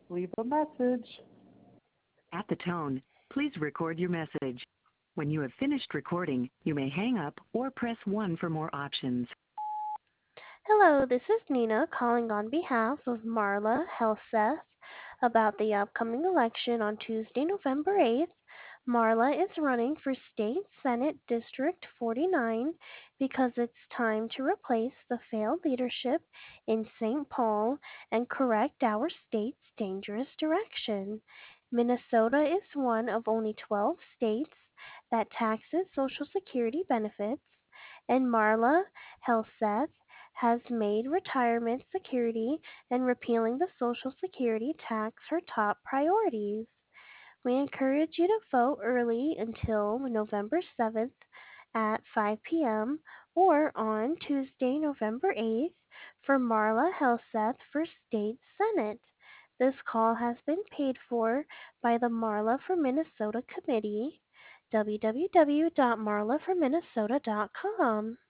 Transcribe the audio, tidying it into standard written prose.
Leave a message. At the tone, please record your message. When you have finished recording, you may hang up or press 1 for more options. Hello, this is Nina calling on behalf of Marla Helseth about the upcoming election on Tuesday, November 8th. Marla is running for State Senate District 49 because it's time to replace the failed leadership in St. Paul and correct our state's dangerous direction. Minnesota is one of only 12 states that taxes Social Security benefits, and Marla Helseth has made retirement security and repealing the Social Security tax her top priorities. We encourage you to vote early until November 7th at 5 p.m. or on Tuesday, November 8th for Marla Helseth for State Senate. This call has been paid for by the Marla for Minnesota Committee, www.marlaforminnesota.com.